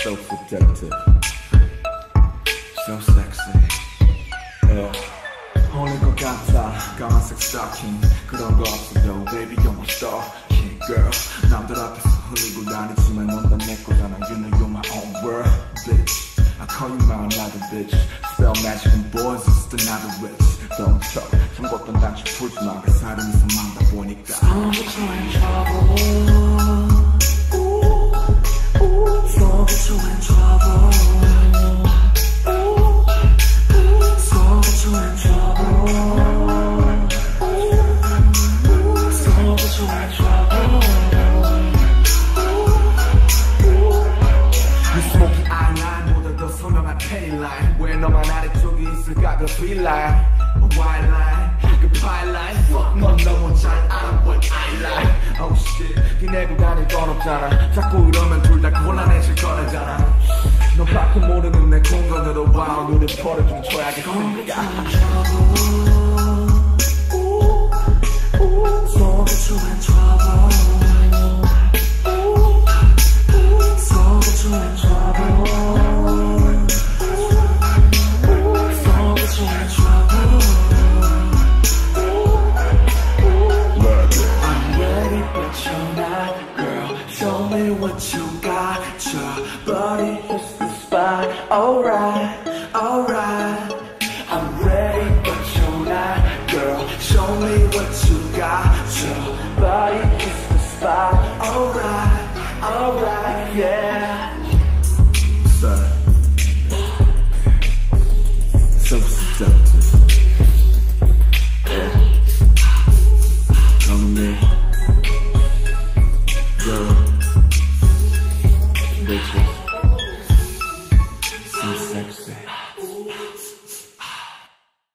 So seductive, so sexy. 어울릴 것 같아 까만색 스타킹 그런 거 없어도 baby you're my stalking girl 남들 앞에서 흘리고 다니지만 넌 다 내 거잖아 you know you're my own world bitch I call you my another bitch spell magic and boys it's another witch don't talk 잠궜던 단추 풀지 마 그 사람이서 만다 보니까 So get you in trouble So get you in trouble So get you in trouble 왜 너만 아래쪽에 있을까 그 P-line White line 그 Pie-line Fuck 넌 너무 잘 알아 what I like Oh shit 기내고 다닐 건 없잖아 자꾸 이러면 둘 다 곤란해질 거라잖아 너밖에 모르는 내 공간으로 와 눈을 벌어 좀 줘야겠으니까 So get you in trouble So get you in trouble Show me what you got, your body hits the spot. Alright, alright. I'm ready, but you're not, girl. Show me what you got, your body hits the spot. Alright, alright, yeah. So seductive.